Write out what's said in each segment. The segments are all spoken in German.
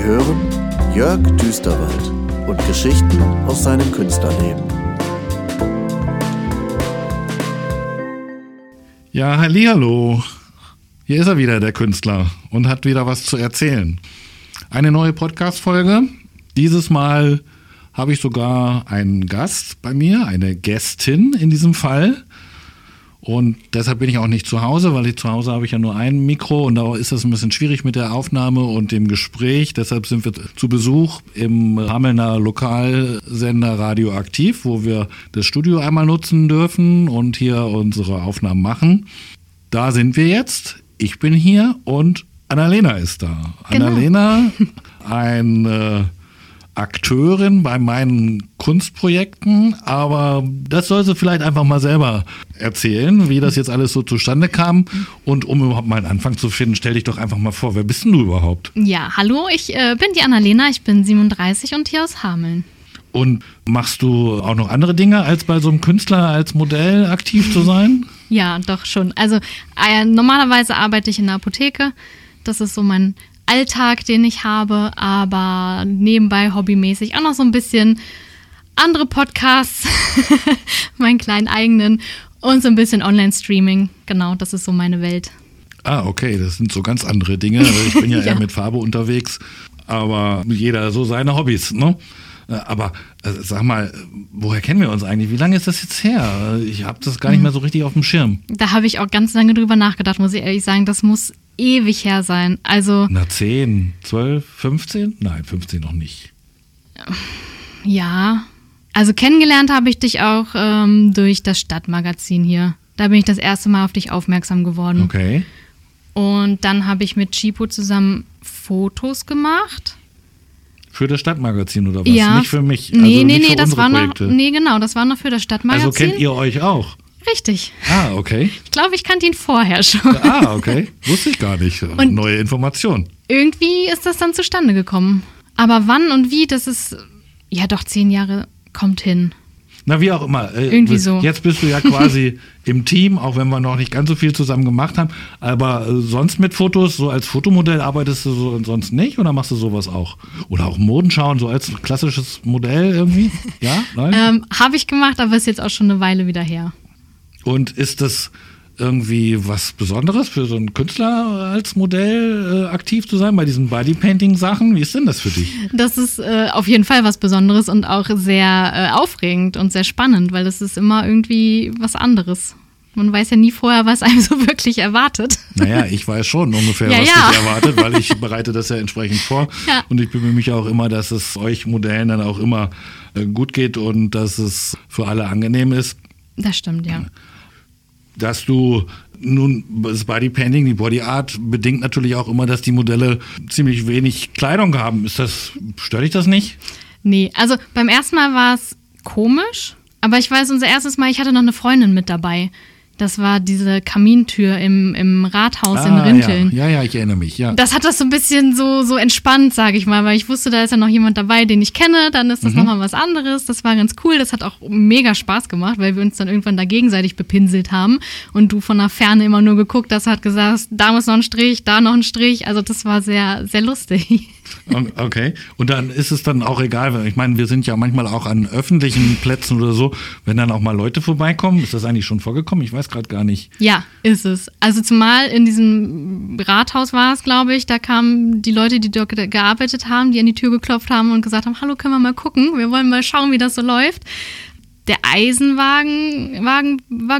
hören Jörg Düsterwald und Geschichten aus seinem Künstlerleben. Ja, hallihallo. Hier ist er wieder, der Künstler, und hat wieder was zu erzählen. Eine neue Podcast-Folge. Dieses Mal habe ich sogar einen Gast bei mir, eine Gästin in diesem Fall. Und deshalb bin ich auch nicht zu Hause, weil zu Hause habe ich ja nur ein Mikro und da ist das ein bisschen schwierig mit der Aufnahme und dem Gespräch. Deshalb sind wir zu Besuch im Hamelner Lokalsender Radioaktiv, wo wir das Studio einmal nutzen dürfen und hier unsere Aufnahmen machen. Da sind wir jetzt. Ich bin hier und Annalena ist da. Genau. Annalena, eine Akteurin bei meinen Kunstprojekten, aber das soll sie vielleicht einfach mal selber erzählen, wie das jetzt alles so zustande kam. Und um überhaupt mal einen Anfang zu finden, stell dich doch einfach mal vor, wer bist denn du überhaupt? Ja, hallo, ich bin die Annalena, ich bin 37 und hier aus Hameln. Und machst du auch noch andere Dinge, als bei so einem Künstler als Modell aktiv zu sein? Ja, doch schon. Also normalerweise arbeite ich in der Apotheke, das ist so mein Alltag, den ich habe, aber nebenbei hobbymäßig auch noch so ein bisschen andere Podcasts, meinen kleinen eigenen und so ein bisschen Online-Streaming. Genau, das ist so meine Welt. Ah, okay, das sind so ganz andere Dinge. Also ich bin ja eher mit Farbe unterwegs, aber jeder so seine Hobbys, ne? Aber sag mal, woher kennen wir uns eigentlich? Wie lange ist das jetzt her? Ich habe das gar nicht mehr so richtig auf dem Schirm. Da habe ich auch ganz lange drüber nachgedacht, muss ich ehrlich sagen. Das muss ewig her sein. Also 10, 12, 15? Nein, 15 noch nicht. Ja, also kennengelernt habe ich dich auch durch das Stadtmagazin hier. Da bin ich das erste Mal auf dich aufmerksam geworden. Okay. Und dann habe ich mit Chipo zusammen Fotos gemacht. Für das Stadtmagazin oder was? Ja. Nicht für mich? Nee, nicht für das war Projekte. genau, das war noch für das Stadtmagazin. Also kennt ihr euch auch? Richtig. Ah, okay. Ich glaube, ich kannte ihn vorher schon. Ah, okay. Wusste ich gar nicht. Und neue Information. Irgendwie ist das dann zustande gekommen. Aber wann und wie, das ist, ja doch, 10 Jahre kommt hin. Na, wie auch immer. Irgendwie so. Jetzt bist du ja quasi im Team, auch wenn wir noch nicht ganz so viel zusammen gemacht haben. Aber sonst mit Fotos, so als Fotomodell arbeitest du so sonst nicht oder machst du sowas auch? Oder auch Modenschauen, so als klassisches Modell irgendwie? Ja? Nein? Habe ich gemacht, aber ist jetzt auch schon eine Weile wieder her. Und ist das irgendwie was Besonderes für so einen Künstler als Modell aktiv zu sein bei diesen Bodypainting-Sachen? Wie ist denn das für dich? Das ist auf jeden Fall was Besonderes und auch sehr aufregend und sehr spannend, weil das ist immer irgendwie was anderes. Man weiß ja nie vorher, was einem so wirklich erwartet. Naja, ich weiß schon ungefähr, was mich erwartet, weil ich bereite das ja entsprechend vor. Ja. Und ich bemühe mich auch immer, dass es euch Modellen dann auch immer gut geht und dass es für alle angenehm ist. Das stimmt, ja. Dass du nun, das Bodypainting, die Bodyart bedingt natürlich auch immer, dass die Modelle ziemlich wenig Kleidung haben. Stört dich das nicht? Nee, also beim ersten Mal war es komisch, aber ich weiß, unser erstes Mal, ich hatte noch eine Freundin mit dabei. Das war diese Kamintür im Rathaus in Rinteln. Ja, ich erinnere mich, ja. Das hat das so ein bisschen so entspannt, sage ich mal, weil ich wusste, da ist ja noch jemand dabei, den ich kenne, dann ist das nochmal was anderes. Das war ganz cool, das hat auch mega Spaß gemacht, weil wir uns dann irgendwann da gegenseitig bepinselt haben und du von der Ferne immer nur geguckt hast, hat gesagt, da muss noch ein Strich, da noch ein Strich. Also das war sehr, sehr lustig. Okay, und dann ist es dann auch egal, weil ich meine, wir sind ja manchmal auch an öffentlichen Plätzen oder so, wenn dann auch mal Leute vorbeikommen, ist das eigentlich schon vorgekommen? Ich weiß gerade gar nicht. Ja, ist es. Also zumal in diesem Rathaus war es, glaube ich, da kamen die Leute, die dort gearbeitet haben, die an die Tür geklopft haben und gesagt haben, hallo, können wir mal gucken, wir wollen mal schauen, wie das so läuft. Der Eisenwaggon,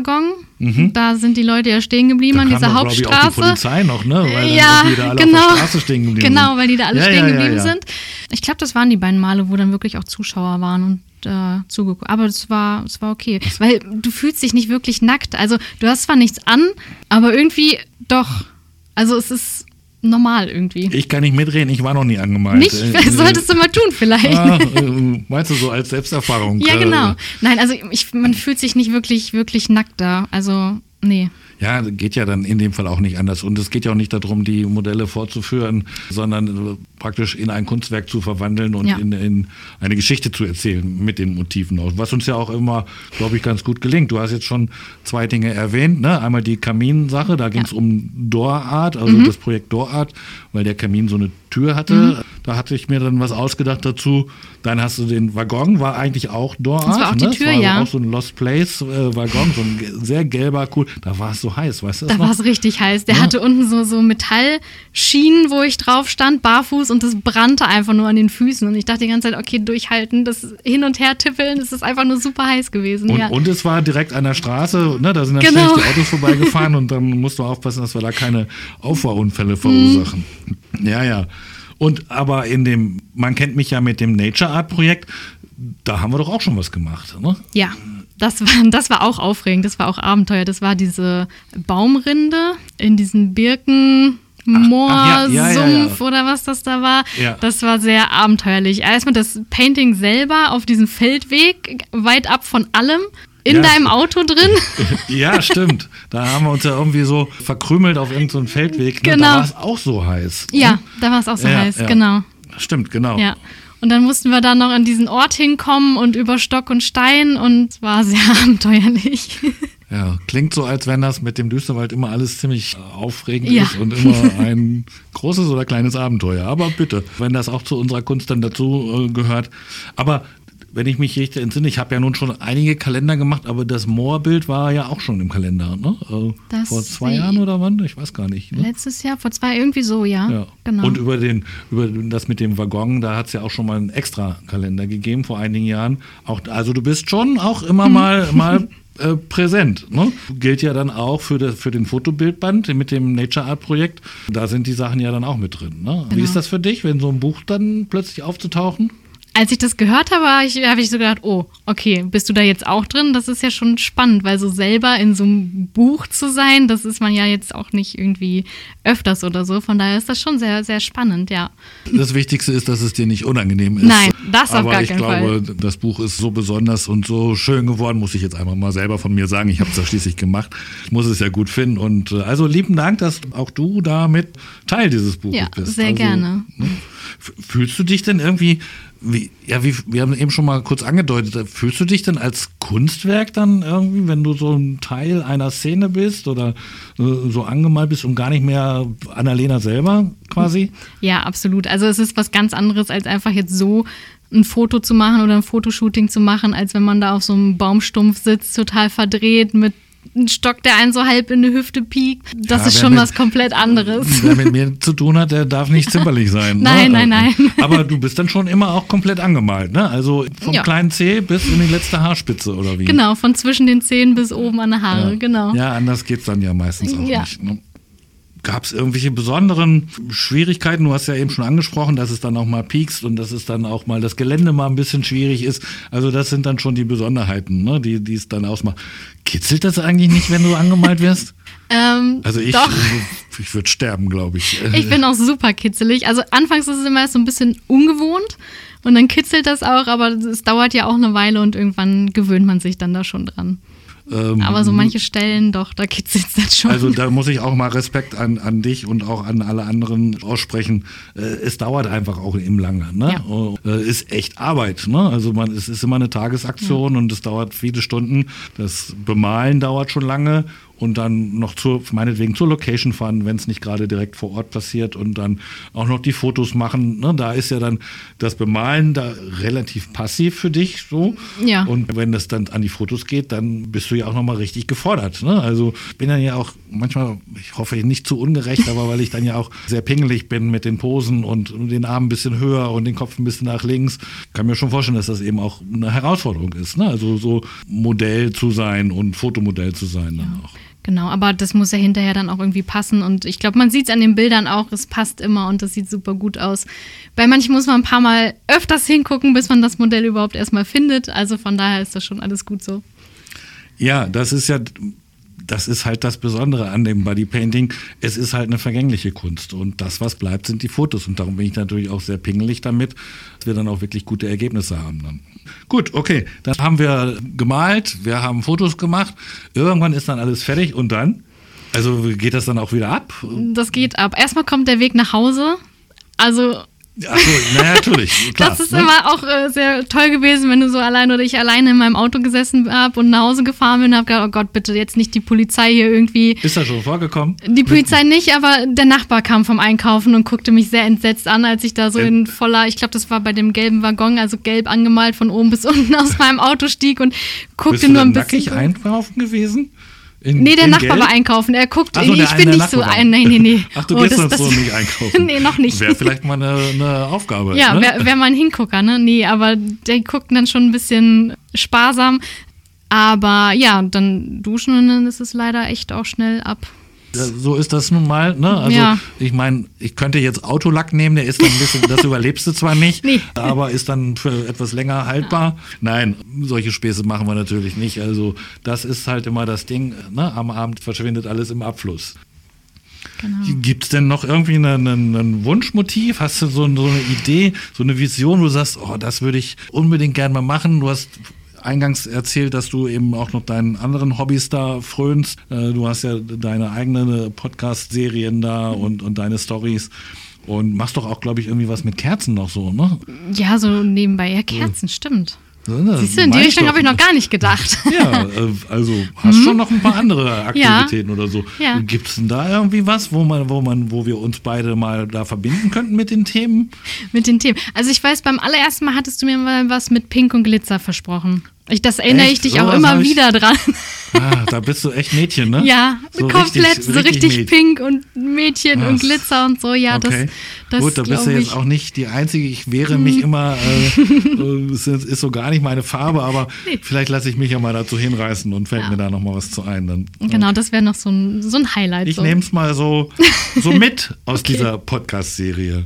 da sind die Leute ja stehen geblieben an dieser Hauptstraße. Da kam, glaube ich, auch die Polizei noch, ne? Weil dann die da alle auf der Straße stehen geblieben sind. Genau, weil die da alle stehen geblieben sind. Ich glaube, das waren die beiden Male, wo dann wirklich auch Zuschauer waren und zugeguckt. Aber es war okay, weil du fühlst dich nicht wirklich nackt. Also du hast zwar nichts an, aber irgendwie doch. Also es ist normal irgendwie. Ich kann nicht mitreden, ich war noch nie angemalt. Nicht? Solltest du mal tun vielleicht. Meinst du so als Selbsterfahrung? Ja, genau. Nein, also man fühlt sich nicht wirklich nackt da. Also, nee. Ja, geht ja dann in dem Fall auch nicht anders. Und es geht ja auch nicht darum, die Modelle vorzuführen, sondern praktisch in ein Kunstwerk zu verwandeln und in eine Geschichte zu erzählen mit den Motiven. Was uns ja auch immer, glaube ich, ganz gut gelingt. Du hast jetzt schon 2 Dinge erwähnt, ne? Einmal die Kaminsache, da ging es um Door-Art, also das Projekt Door-Art, weil der Kamin so eine Tür hatte. Da hatte ich mir dann was ausgedacht dazu. Dann hast du den Waggon, war eigentlich auch Door-Art. Das war auch die Tür, das war auch so ein Lost Place Waggon, so ein sehr gelber, cool. Da war es so heiß, weißt du das Da war es richtig heiß. Der hatte unten so Metallschienen, wo ich drauf stand, barfuß, und das brannte einfach nur an den Füßen. Und ich dachte die ganze Zeit, okay, durchhalten, das hin und her tippeln, das ist einfach nur super heiß gewesen. Und es war direkt an der Straße, ne? Da sind dann ständig die Autos vorbeigefahren und dann musst du aufpassen, dass wir da keine Auffahrunfälle verursachen. Ja. Und aber man kennt mich ja mit dem Nature Art Projekt, da haben wir doch auch schon was gemacht, ne? Ja. Das war auch aufregend, das war auch Abenteuer. Das war diese Baumrinde in diesen Birkenmoorsumpf oder was das da war. Ja. Das war sehr abenteuerlich. Erstmal das Painting selber auf diesem Feldweg, weit ab von allem. In deinem Auto drin? Ja, stimmt. Da haben wir uns ja irgendwie so verkrümelt auf irgendeinem Feldweg. Ne? Genau. Da war es auch so heiß. Ja, da war es auch so heiß, genau. Stimmt, genau. Ja. Und dann mussten wir dann noch an diesen Ort hinkommen und über Stock und Stein, und es war sehr abenteuerlich. Ja, klingt so, als wenn das mit dem Düsterwald immer alles ziemlich aufregend ist und immer ein großes oder kleines Abenteuer. Aber bitte, wenn das auch zu unserer Kunst dann dazu gehört. Aber wenn ich mich richtig entsinne, ich habe ja nun schon einige Kalender gemacht, aber das Moorbild war ja auch schon im Kalender, ne? Vor 2 Jahren oder wann? Ich weiß gar nicht. Ne? Letztes Jahr, vor 2, irgendwie so, ja. Genau. Und über das mit dem Waggon, da hat es ja auch schon mal einen extra Kalender gegeben vor einigen Jahren. Also du bist schon auch immer mal präsent. Ne? Gilt ja dann auch für den Fotobildband mit dem Nature Art Projekt. Da sind die Sachen ja dann auch mit drin. Ne? Genau. Wie ist das für dich, wenn so ein Buch dann plötzlich aufzutauchen? Als ich das gehört habe, habe ich so gedacht, oh, okay, bist du da jetzt auch drin? Das ist ja schon spannend, weil so selber in so einem Buch zu sein, das ist man ja jetzt auch nicht irgendwie öfters oder so. Von daher ist das schon sehr, sehr spannend, ja. Das Wichtigste ist, dass es dir nicht unangenehm ist. Nein, das auf gar keinen Fall. Aber ich glaube, das Buch ist so besonders und so schön geworden, muss ich jetzt einfach mal selber von mir sagen. Ich habe es ja schließlich gemacht. Ich muss es ja gut finden. Und also lieben Dank, dass auch du damit Teil dieses Buches bist. Ja, sehr gerne. Ne? Fühlst du dich denn irgendwie... wir haben eben schon mal kurz angedeutet, fühlst du dich denn als Kunstwerk dann irgendwie, wenn du so ein Teil einer Szene bist oder so angemalt bist und gar nicht mehr Annalena selber quasi? Ja, absolut. Also es ist was ganz anderes, als einfach jetzt so ein Foto zu machen oder ein Fotoshooting zu machen, als wenn man da auf so einem Baumstumpf sitzt, total verdreht mit ein Stock, der einen so halb in die Hüfte piekt. Das ist schon was komplett anderes. Wer mit mir zu tun hat, der darf nicht zimperlich sein. Nein, ne? Nein. Aber du bist dann schon immer auch komplett angemalt, ne? Also vom kleinen Zeh bis in die letzte Haarspitze, oder wie? Genau, von zwischen den Zehen bis oben an die Haare, genau. Ja, anders geht's dann ja meistens auch nicht. Ne? Gab es irgendwelche besonderen Schwierigkeiten? Du hast ja eben schon angesprochen, dass es dann auch mal piekst und dass es dann auch mal das Gelände mal ein bisschen schwierig ist. Also das sind dann schon die Besonderheiten, ne, die es dann ausmacht. Kitzelt das eigentlich nicht, wenn du angemalt wirst? Also ich würde sterben, glaube ich. Ich bin auch super kitzelig. Also anfangs ist es immer so ein bisschen ungewohnt und dann kitzelt das auch, aber es dauert ja auch eine Weile und irgendwann gewöhnt man sich dann da schon dran. Aber so manche Stellen, doch, da kitzelt es dann schon. Also da muss ich auch mal Respekt an dich und auch an alle anderen aussprechen. Es dauert einfach auch eben lange. Ne? Ja. Ist echt Arbeit. Ne? Also es ist immer eine Tagesaktion und es dauert viele Stunden. Das Bemalen dauert schon lange. Und dann noch meinetwegen zur Location fahren, wenn es nicht gerade direkt vor Ort passiert und dann auch noch die Fotos machen. Ne? Da ist ja dann das Bemalen da relativ passiv für dich so. Ja. Und wenn es dann an die Fotos geht, dann bist du ja auch nochmal richtig gefordert. Ne? Also ich bin dann ja auch manchmal, ich hoffe nicht zu ungerecht, aber weil ich dann ja auch sehr pingelig bin mit den Posen und den Arm ein bisschen höher und den Kopf ein bisschen nach links, kann mir schon vorstellen, dass das eben auch eine Herausforderung ist. Ne? Also so Modell zu sein und Fotomodell zu sein dann auch. Genau, aber das muss ja hinterher dann auch irgendwie passen und ich glaube, man sieht es an den Bildern auch, es passt immer und das sieht super gut aus. Bei manchen muss man ein paar Mal öfters hingucken, bis man das Modell überhaupt erstmal findet, also von daher ist das schon alles gut so. Ja, das ist halt das Besondere an dem Bodypainting. Es ist halt eine vergängliche Kunst und das, was bleibt, sind die Fotos und darum bin ich natürlich auch sehr pingelig damit, dass wir dann auch wirklich gute Ergebnisse haben dann. Gut, okay, dann haben wir gemalt, wir haben Fotos gemacht, irgendwann ist dann alles fertig und dann? Also geht das dann auch wieder ab? Das geht ab. Erstmal kommt der Weg nach Hause, also Achso, naja, natürlich. Klar, das ist immer auch sehr toll gewesen, wenn du so allein oder ich alleine in meinem Auto gesessen habe und nach Hause gefahren bin und habe gedacht, oh Gott, bitte jetzt nicht die Polizei hier irgendwie. Ist das schon vorgekommen? Die Polizei nicht, aber der Nachbar kam vom Einkaufen und guckte mich sehr entsetzt an, als ich da so in voller, ich glaube, das war bei dem gelben Waggon, also gelb angemalt von oben bis unten aus meinem Auto stieg und guckte nur ein bisschen. Bist du nackig einkaufen gewesen? Nee, der Nachbar war einkaufen. Er guckt, so, ich bin nicht so ein. Nee. Ach, du gehst sonst so nicht einkaufen? Nee, noch nicht. Wäre vielleicht mal eine Aufgabe. Ja, ne? wär mal ein Hingucker, ne? Nee, aber die guckten dann schon ein bisschen sparsam. Aber ja, dann duschen und dann ist es leider echt auch schnell ab. So ist das nun mal, ne? Also ja. Ich meine, ich könnte jetzt Autolack nehmen, der ist dann ein bisschen, das überlebst du zwar nicht, nee. aber ist dann für etwas länger haltbar. Nein, solche Späße machen wir natürlich nicht. Also das ist halt immer das Ding, ne? Am Abend verschwindet alles im Abfluss. Genau. Gibt es denn noch irgendwie ein Wunschmotiv? Hast du so eine Idee, so eine Vision, wo du sagst, oh, das würde ich unbedingt gerne mal machen? Du hast eingangs erzählt, dass du eben auch noch deinen anderen Hobbys da frönst. Du hast ja deine eigenen Podcast-Serien da und deine Storys. Und machst doch auch, glaube ich, irgendwie was mit Kerzen noch so, ne? Ja, so nebenbei. Ja, Kerzen, stimmt. Ja, siehst du, in die Richtung habe ich noch gar nicht gedacht. Ja, also hast schon noch ein paar andere Aktivitäten oder so. Ja. Gibt es denn da irgendwie was, wo wir uns beide mal da verbinden könnten mit den Themen? Mit den Themen. Also ich weiß, beim allerersten Mal hattest du mir mal was mit Pink und Glitzer versprochen. Das erinnere ich dich auch immer wieder dran. Ah, da bist du echt Mädchen, ne? Ja, so komplett, so richtig Pink und Mädchen und Glitzer und so. Ja, okay. das gut, da bist du jetzt auch nicht die Einzige. Ich wehre mich immer, es ist so gar nicht meine Farbe, aber vielleicht lasse ich mich ja mal dazu hinreißen und fällt mir da nochmal was zu ein. Dann, genau, das wäre noch so ein Highlight. Ich nehme es mal so mit aus dieser Podcast-Serie.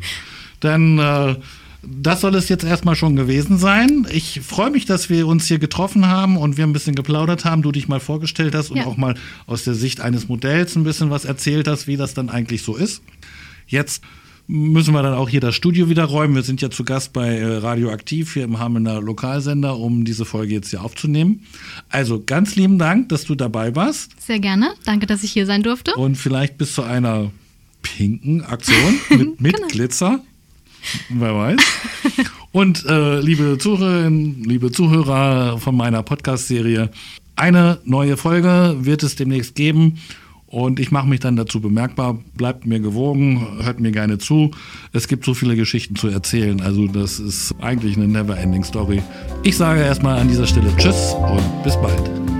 Dann das soll es jetzt erstmal schon gewesen sein. Ich freue mich, dass wir uns hier getroffen haben und wir ein bisschen geplaudert haben, du dich mal vorgestellt hast und auch mal aus der Sicht eines Modells ein bisschen was erzählt hast, wie das dann eigentlich so ist. Jetzt müssen wir dann auch hier das Studio wieder räumen. Wir sind ja zu Gast bei Radioaktiv hier im Hamelner Lokalsender, um diese Folge jetzt hier aufzunehmen. Also ganz lieben Dank, dass du dabei warst. Sehr gerne. Danke, dass ich hier sein durfte. Und vielleicht bis zu einer pinken Aktion mit genau. Glitzer. Wer weiß. Und liebe Zuhörerinnen, liebe Zuhörer von meiner Podcast-Serie, eine neue Folge wird es demnächst geben und ich mache mich dann dazu bemerkbar. Bleibt mir gewogen, hört mir gerne zu. Es gibt so viele Geschichten zu erzählen, also das ist eigentlich eine Never-Ending Story. Ich sage erstmal an dieser Stelle Tschüss und bis bald.